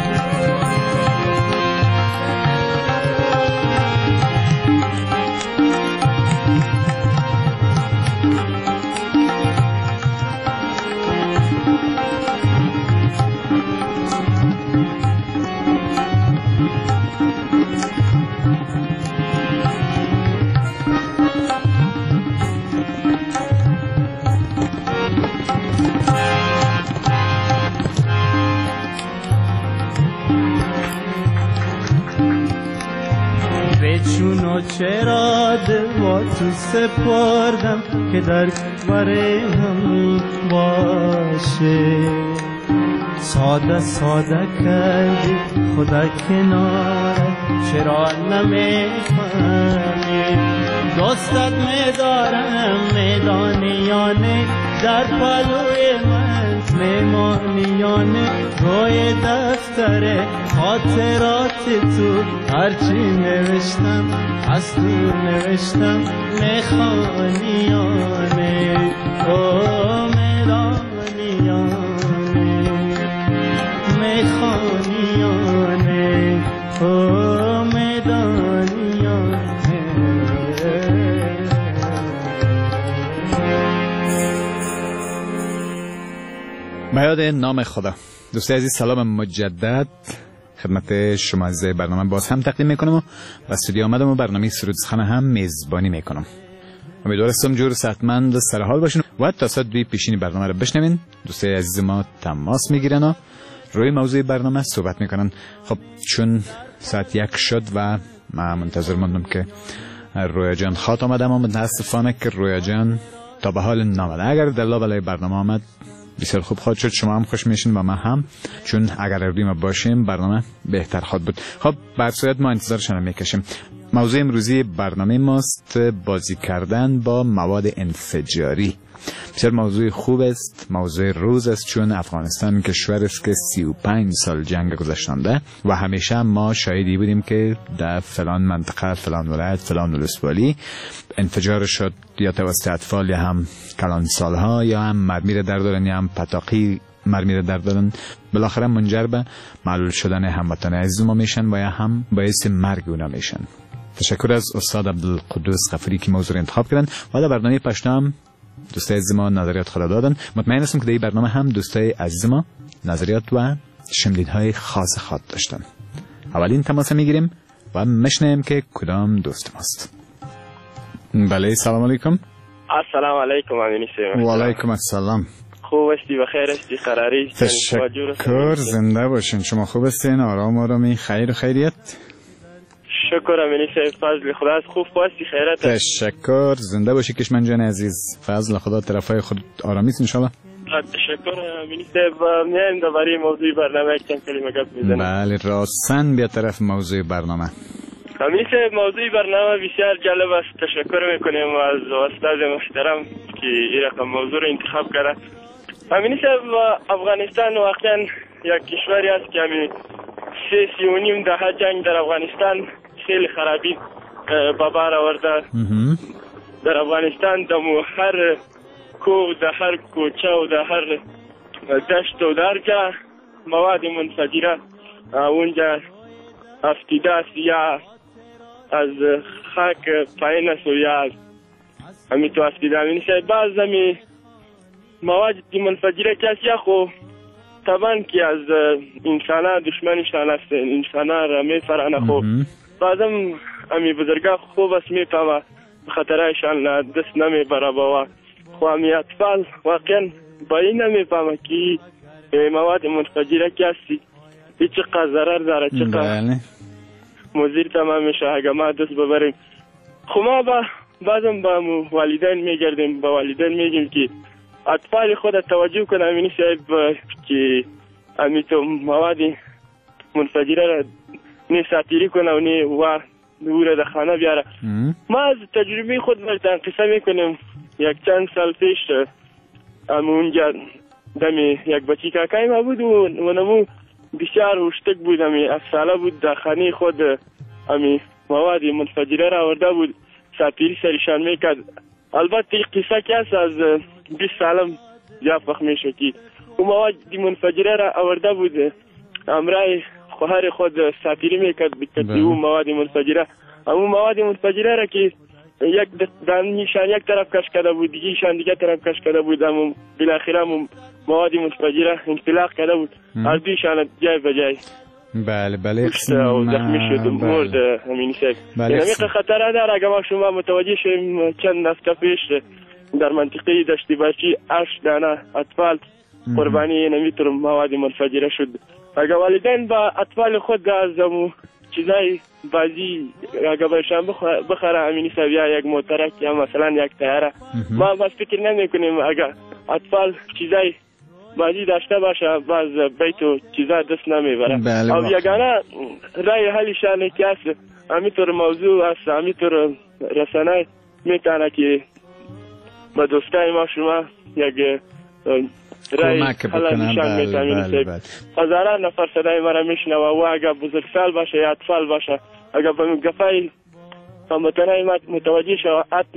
چونو چرا دل با تو سپردم که در بره هم باشه. ساده ساده کردی خدا کنارت، چرا نمیفهمی؟ دوستت میدارم میدانیانه، در پلوی من میمانیانه. روی دفتر خاطرات تو هرچی نوشتم از تو نوشتم میخوانیانه. او به یاد نام خدا. دوستای عزیز سلام مجدد خدمت شما از برنامه باز هم تقدیم میکنم و استودیو آمدم و برنامه سرودخانه هم میزبانی میکنم. امیدوارم جور صحتمند و سرحال باشین و تا ساعت 2 پیشین برنامه رو بشنوین. دوستای عزیز ما تماس میگیرن و روی موضوع برنامه صحبت میکنن. خب چون ساعت 1 شد و من منتظر موندم که رویا جان خاط آمدم و متاسفانه که رویا جان تا به حال نامده. اگر دلا بلای برنامه آمد بسیار خوب خواهد شد، شما هم خوش میشین و ما هم، چون اگر روی ما باشیم برنامه بهتر خواهد بود. خب بر صورت ما انتظارشان میکشیم. موضوع امروزی برنامه ماست بازی کردن با مواد انفجاری. بسیار موضوع خوب است، موضوع روز است، چون افغانستان کشور است که 35 سال جنگ گذشتانده و همیشه ما شاهدی بودیم که در فلان منطقه، فلان ولایت، فلان ولسوالی انفجار شد، یا توسط اطفال یا هم کلانسالها، یا هم مرمی را در دارن یا هم پتاقی مرمی را در دارن. بالاخره منجر به معلول شدن هموطنان عزیز ما میشن و یا هم باعث مرگ اونا میشن. تشکر از استاد عبدالقدوس غفوری که موضوع انتخاب کردن و در برنامه پشتم دوستای عزیز ما نظریات خود دادن. مطمئن هستم که در این برنامه هم دوستای عزیز ما نظریات و شنیدهای خاص خود داشتن. اولین تماس میگیریم و میشنیم که کدام دوست ماست. بله سلام علیکم. السلام علیکم امینی سیم. و علیکم السلام. خوب هستی؟ بخیر هستی؟ قراری؟ تشکر، زنده باشین. شما خوب هستین؟ آرامی خیر و خیریت؟ شکر امینی سیم، فضل خدا از خوب هستی؟ خیرت؟ تشکر، زنده باشی کشمن جان عزیز. فضل خدا طرفای خود آرامی است ان شاء الله. تشکر امینی سیم. میایم درباره موضوع برنامه یک چند کلمه گپ میزنیم. بله راستن بیا طرف موضوع برنامه. امینی سیم موضوع برنامه بسیار جالب است. تشکر میکنیم از استاد محترم که این رقم موضوع رو انتخاب کرده. امینی سیم افغانستان واقعا یک کشوری است که همین 3.5 دهه جنگ در افغانستان خیلی خرابی به بار آورده. در افغانستان در هر کوه، در هر کوچه و در هر دشت و در جا مواد منفجره اونجا افتیده است، یا از خاک پایین است و یا همین تو افتیده. همین بعض همی مواد منفجره کسی خو طبعا که از انسان ها دشمنشان است، انسان ها را میفرانه. خوب بعضم امی بزرگا خوب است میفهمه خطرایشان دست نمیبره با خو امی اطفال واقعا با این نمیفهمه که مواد منفجره کسی چقدر ضرر داره، چقدر مضر تمام میشه اگر ما دست ببریم. خو ما بعضم با والدین میگردیم، با والدین میگیم که اطفال خود توجه کنه امینی صاحب که امی تو مواد منفجره را نی ساتیری کنه و نی و او در خانه بیاره. ما از تجربه خود برتن قصه میکنیم. یک چند سال پیش اونجا دمی یک بچی کاکای ما بود و نمو بسیار وشتک بود. امی از ساله بود در خانه خود امی مواد منفجره را آورده بود، ساتیری سرشان میکرد. البته قصه که است از 20 سالم جافخ میشه که او مواد منفجره را آورده بود، امرای خواهر خود ساتیری میکرد بکتی او مواد منفجره. اما مواد منفجره را که یک دانشان یک طرف کش کرده بود، دیگهشان دیگه طرف کش کرده بود، اما بالاخره مواد منفجره انطلاق کرده بود، هر دویشان جای به جای. بله زخمی شد مرد همین شکل. یعنی خطر داره. اگر ما شما متوجه شویم چند هفته پیش در منطقه دشت بچی 8 دانه اطفال قربانی نمیتر مواد منفجره شد. اگر والدین با اطفال خود از چیزای بازی اگر برشان بخره امینی سویا یک موترک یا مثلا یک تیاره، ما بس فکر نمی کنیم اگر اطفال چیزای بازی داشته باشه باز بیت و چیزا دست نمیبره. او یگانه رای حلشانه که است همینطور موضوع است، همینطور رسانه میتونه که با دوستای ما شما یک رای حلشان میتونه. هزاران نفر صدای مرا میشنوه و اگر بزرگسال باشه یا اطفال باشه اگر به گفای هموطنای ما متوجه شود حتما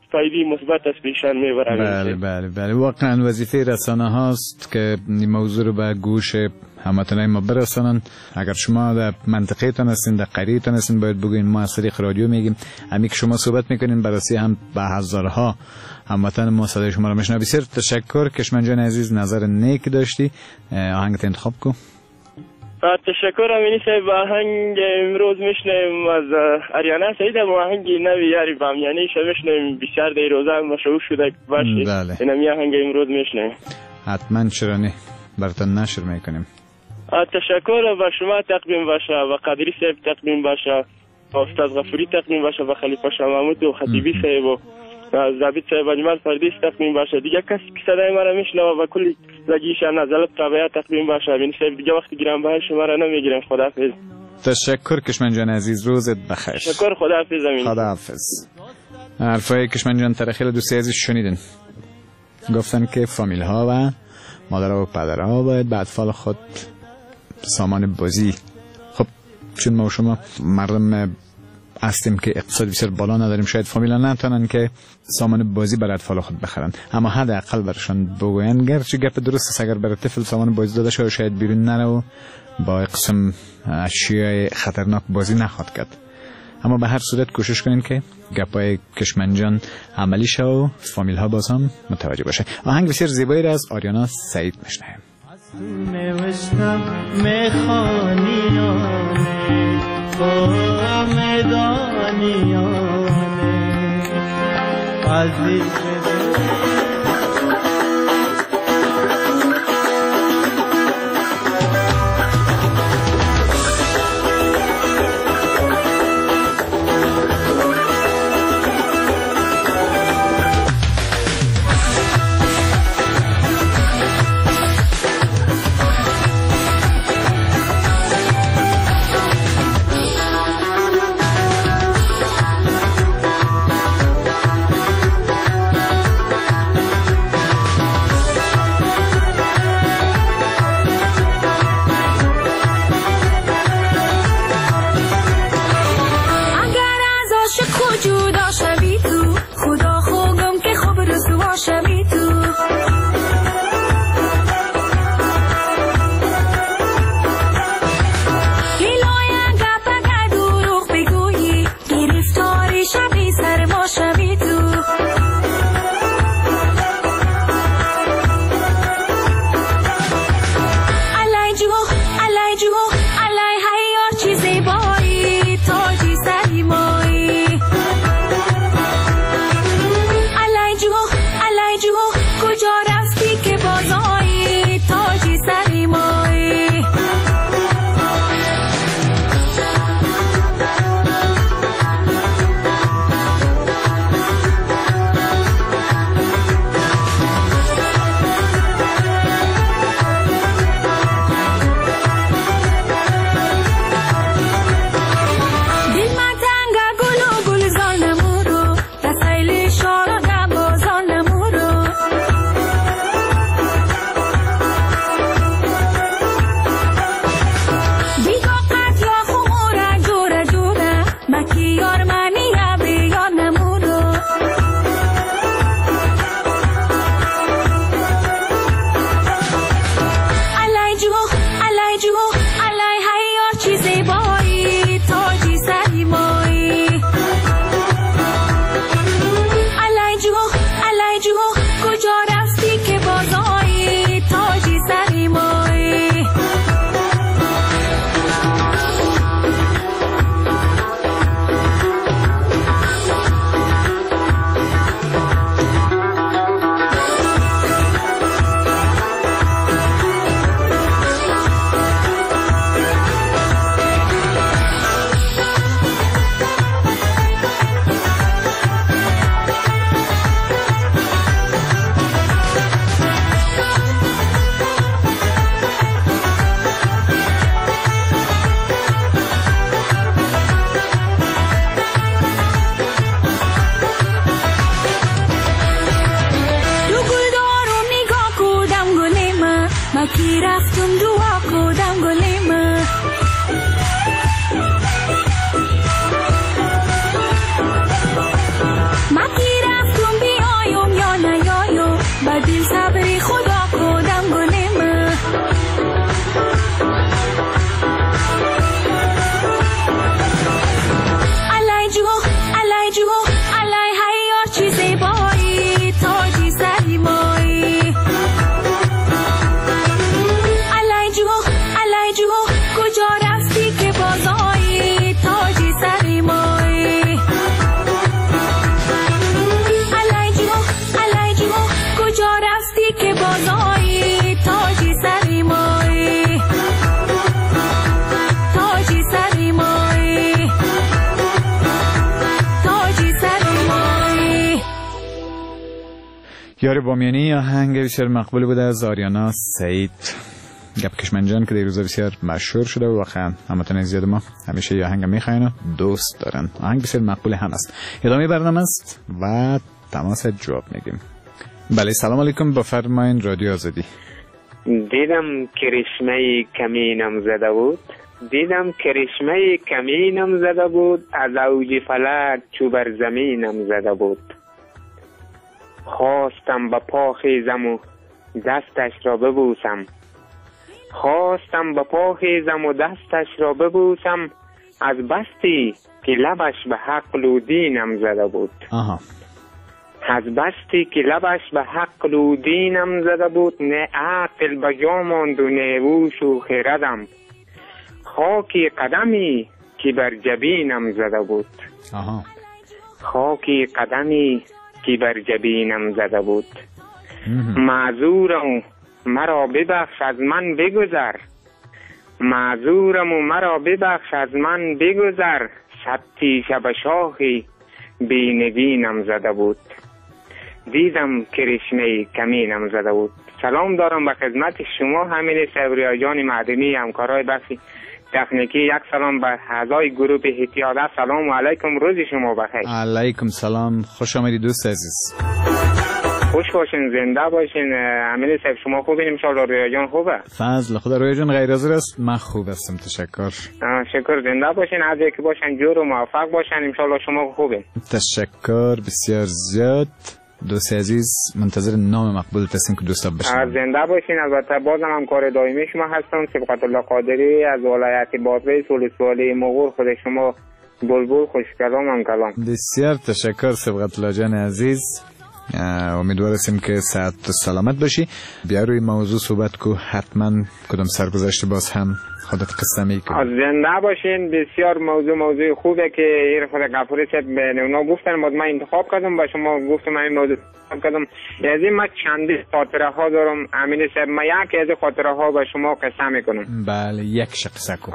فایده مثبت است پیشان میبرند. بله واقعا وظیفه رسانه هاست که این موضوع رو به گوش هموطنان ما برسانن. اگر شما در منطقه تان هستین، در قریه تان هستین، باید بگوین ما از طریق رادیو میگیم. همین که شما صحبت میکنین بررسی هم به هزارها هموطن ما صدای شما رو میشنوه. بسیار تشکر کشمن جان عزیز، نظر نیک داشتی. آهنگت انتخاب کن. تشکر امینی صاحب. آهنگ امروز میشنیم از اریانا سعید، آهنگ نوی یاری بامیانی میشنیم. بسیار در روزه مشهور شده باشه. اینم آهنگ امروز میشنیم. حتما چرا نه، براتون نشر میکنیم. تشکر به شما تقدیم باشه، و قادری صاحب تقدیم باشه، و استاد غفوری تقدیم باشه، و خلیفه شاه محمود و خطیبی صاحب و ضابط صاحب اجمل فردیس تقدیم باشه. دیگه کسی که صدای ما را میشنوه و کلی لگیشان نزلت تابعه تقدیم باشه. ببین صاحب دیگه وقتی گرانبهای شما را نمیگیرم. خداحافظ. تشکر کشمن جان عزیز، روزت بخیر. تشکر، خداحافظ. امین. خداحافظ. حرفای کشمن جان ترخیل دوستی عزیز شنیدن. گفتن که فامیل ها و مادرها و پدرها باید به اطفال خود سامان بازی، خب چون ما و شما مردم هستیم که اقتصاد بسیار بالا نداریم، شاید فامیلا نتونن که سامان بازی برای اطفال خود بخرن، اما حداقل برشان بگوین. گرچه گپ درست است، اگر برای طفل سامان بازی داده شده شاید بیرون نره و با قسم اشیاء خطرناک بازی نخواد کرد، اما به هر صورت کوشش کنین که گپای کشمنجان عملی شه و فامیل ها باز هم متوجه باشه. آهنگ بسیار زیبایی را از آریانا سعید میشنویم. نوشتم میخوانیانه با میدانیانه عزیز Maki raftum بدین صبری خدا کدم گلیم علای جو علای حیار چیزی بایی تاجی سری مایی علای جو کجا رفتی که بازایی تاجی سری مایی علای جو کجا رفتی که بازایی تاجی سری مایی تاجی سری مایی تاجی سری مایی. یار بامیانی آهنگ بسیار مقبول بوده از آریانا سعید گپ کشمنجان که در روزا بسیار مشهور شده و واقعا هموطنان زیاد ما همیشه یه آهنگ میخواین و دوست دارن. آهنگ بسیار مقبول هم است. ادامه برنامه است و تماس جواب میگیم. بله سلام علیکم، بفرمایین رادیو آزادی. دیدم کرشمه کمینم زده بود زده بود از اوج فلک چو بر زمینم زده بود. خواستم به پا خیزم و دستش را ببوسم از بستی که لبش به حق و دینم زده بود. نه عقل به جا ماند و نه هوش و خردم. خاکی قدمی که بر جبینم زده بود. معذورم مرا ببخش از من بگذر سبتی شب شاخی بینگینم زده بود. دیدم کرشمه کمینم زده بود. سلام دارم به خدمت شما همین صبریا جان معدنی همکارای بخش تکنیکی. یک سلام به اعضای گروه احتیاط. سلام علیکم، روز شما بخیر. علیکم سلام، خوش آمدید دوست عزیز. خوش باشین، زنده باشین. امیر صاحب شما خوبین؟ انشالله رویا جان خوبه؟ فضل خدا. رویا جان غیر حاضر است؟ من خوب هستم تشکر. شکر، زنده باشین، از که باشن جور و موفق باشن. انشالله شما خوبین. تشکر بسیار زیاد. دوست عزیز منتظر نام مقبول هستیم که دوستا بشنویم. زنده باشین. البته بازم همکار دائمی شما هستم سبقت الله قادری از ولایت بادغیس ولسوالی مغور. خود شما بلبل خوش کلام. بسیار تشکر سبقت الله جان عزیز. امیدوار هستیم که صحت و سلامت باشی. بیا روی موضوع صحبت کو، حتما کدام سرگذشت باز هم خودت قصه میکنی. زنده باشین. بسیار موضوع خوبه که این خود غفوری صاحب به اونا گفتن، من انتخاب کردم با شما گفتم این موضوع انتخاب کردم. از این من چندی خاطره ها دارم امین صاحب. من یکی از خاطره ها با شما قصه میکنم. بله یک قصه کو.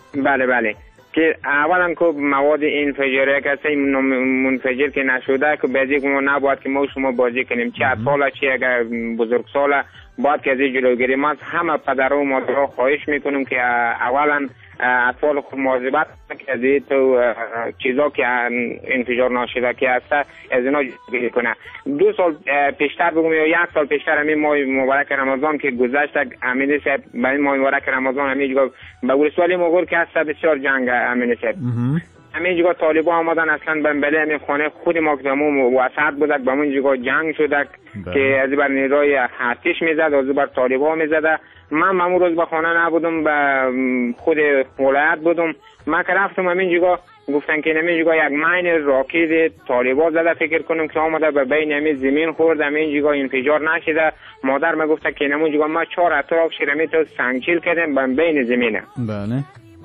بله که اولا که مواد انفجاری که اصلا منفجر که نشده که بعضی که ما نباید که ما شما بازی کنیم، چه اطفال چه اگر بزرگ سال باید که از این جلوگیری. ما از همه پدر و مادرها خواهش میکنیم که اولا اطفال خود مواظبت که از این تو چیزا که انفجار ناشده که هست از اینا جلوگیری کنه. 2 سال پیشتر بگم یا 1 سال پیشتر همین ماه مبارک رمضان که گذشت امین صاحب به این ماه مبارک رمضان همین جگاه به ولسوالی مغور که هست بسیار جنگ امین صاحب. همین جگاه طالبا آمدن اصلا بله همین خانه خود ما که همون وسط بودک به همون جگاه جنگ شدک که از بر نیروی ارتش میزد از بر طالبا میزده. من همون روز به خانه نبودم، به خود ولایت بودم. من که رفتم همین جگاه گفتن که همین جگاه یک مین راکت طالبا زده، فکر کنم که آمده به بین همین زمین خورد، همین جگاه انفجار نشده. مادر من گفته که همون جگاه ما 4 اطراف شیرمی تو سنگچیل کردیم به بین زمینه. بله.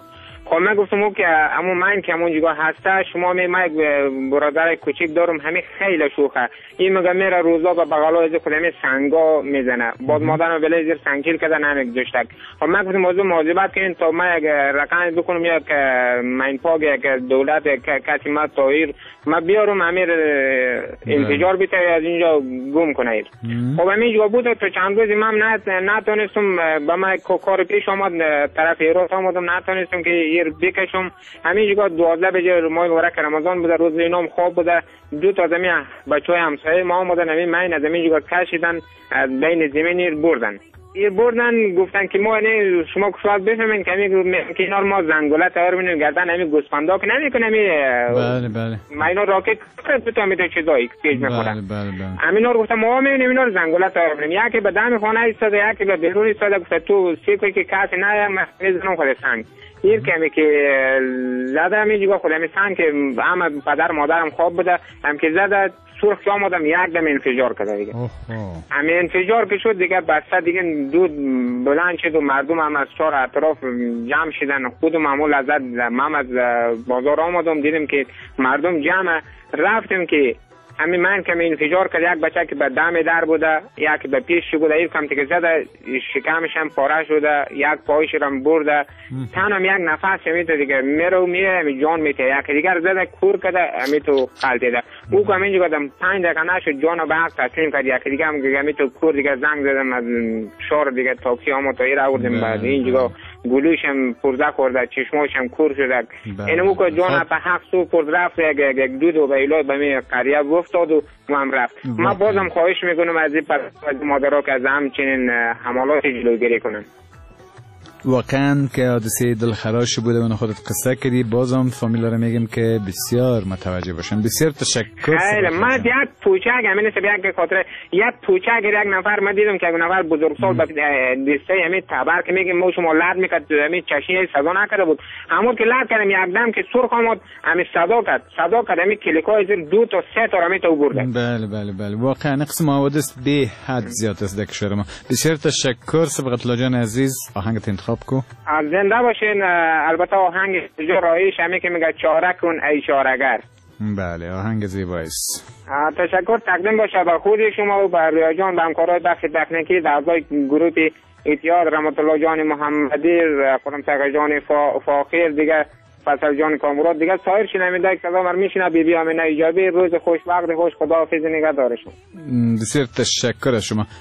خب من گفتم که همون من که همون جگاه هسته شما من برادر کوچیک دارم همین خیلی شوخه، این میگه میره روزا به بغلا از خود همین سنگا میزنه. بعد مادرم بله زیر سنگچیل کردن همین گذاشتک. خب من گفتم موضوع مواظبت کنین تا من یک رقم بکنم یک من پاگ یک دولت کسی ما تایر ما بیارم همین انفجار بیته از اینجا گم کنه. خب همین جگاه بود تا چند روزی من نتونستم به من کار پیش آمد طرف ایران آمدم نتونستم که بکشم. همین جگاه 12 بجه ماه مبارک رمضان بوده، روز اینام خواب بوده. 2 تا زمین بچهای همسایه ما آمدن همین من از همین جگاه کشیدن از بین زمین بردن. یه بردن گفتن که ما نه شما کفاف بفهمین که که اینا ما زنگوله تیار می‌کنیم گردن همین گوسفندا که نمی‌کنه بله ما اینا راکت تو میتونه چیزایی پیش می‌خوره بله اینا رو گفتم ما می‌بینیم اینا رو زنگوله تیار می‌کنیم یکی به دم خانه ایستاده یکی به بیرون ایستاده گفت تو سیکوی که کسی نه می‌زنم خود سنگ این کمی که زده میگه خودم سنگ که همه پدر مادرم خواب بوده هم که زده سرخ که آمدم یک دم انفجار کرده دیگه همین انفجار که شد دیگه بسته دیگه دود بلند شد و مردم هم از چهار اطراف جمع شدن خود معمول ازد من از بازار آمدم دیدم که مردم جمع رفتم که همین من که انفجار کرد یک بچه که به دم در بوده یک به پیش بوده این کم که زده شکمش هم پاره شده یک پایش هم برده تنم یک نفس میته دیگه میره جان میته یک دیگر زده کور کرده همی تو قلتیده او که همینجا گفتم 5 دقیقه نشد جانو به حق تسلیم کرد یک دیگه همی تو کور دیگه زنگ زدم از شهر دیگه تاکسی آمد تا ایر آوردم بعد اینجا گلوش هم پرزه خورده چشماش هم کور شده اینمو که جان به حق سو پرد رفت یک دود و بیلاد به می قریه افتاد و هم رفت ما بازم خواهش میکنم از این مادرها که از همچنین حملات جلوگیری کنن واقعا که حادثه دلخراش بوده و خودت قصه کردی بازم فامیلا رو میگم که بسیار متوجه باشن بسیار تشکر خیلی من یک پوچک همین یک خاطر یک پوچک یک نفر من دیدم که یک نفر بزرگسال به دسته همین تبر که میگم ما شما لرد میکرد همین چشمی صدا نکرده بود همون که لرد کردم یک دم که سرخ آمد همین صدا کرد همین کلیکای زیر 2 تا 3 تا همین تو برده بله واقعا قسم حوادث به حد زیاد است در کشور ما بسیار تشکر سبقت الله جان عزیز آهنگت انتخاب کو زنده باشین البته آهنگ جو رایش همین که میگه چاره کن ای چاره‌گر بله آهنگ زیبایی است تشکر تقدیم باشه به خود شما و به رویا جان به همکارای بخش تکنیکی در اعضای گروه اتحاد رحمت الله جان محمدی خودم تقی جان فاخر دیگه فصل جان کامراد دیگه سایر شنونده که صدا میشینه بی امینه ایجابی روز خوشبخت خوش خداحافظ نگهدارشون بسیار تشکر از شما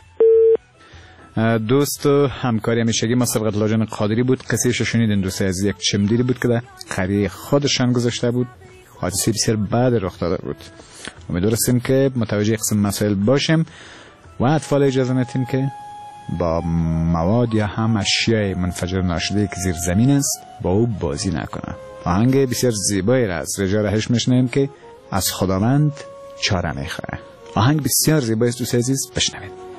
دوست و همکاری همیشگی ما سبقت الله جان قادری بود قصهش شنیدین دوست از یک چمدیری بود که در قریه خودشان گذاشته بود حادثه بسیار بد رخ داده بود امیدواریم که متوجه قسم مسائل باشیم و اطفال اجازه ندیم که با مواد یا هم اشیاء منفجر ناشده که زیر زمین است با او بازی نکنه آهنگ بسیار زیبایی را از رجا رهش میشنویم که از خداوند چاره میخواه آهنگ بسیار زیبایی است دوست عزیز بشنوید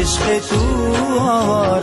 عشق تو